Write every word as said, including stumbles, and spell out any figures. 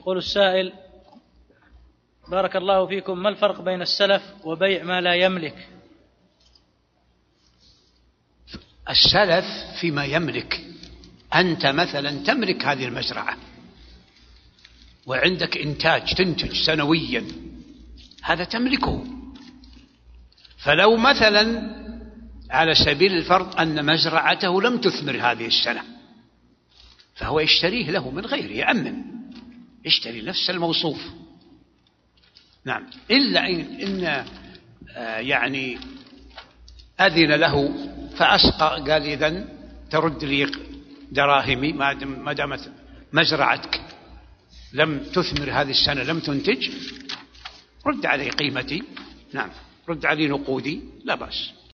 يقول السائل: بارك الله فيكم، ما الفرق بين السلف وبيع ما لا يملك؟ السلف فيما يملك. أنت مثلا تملك هذه المزرعة وعندك إنتاج تنتج سنويا، هذا تملكه. فلو مثلا على سبيل الفرض أن مزرعته لم تثمر هذه السنة، فهو يشتريه له من غيره، يأمن، يشتري نفس الموصوف. نعم، إلا إن, إن آه يعني أذن له فأسقى، قال إذن ترد لي دراهمي ما دامت مزرعتك لم تثمر هذه السنة، لم تنتج، رد علي قيمتي، نعم، رد علي نقودي، لا بأس.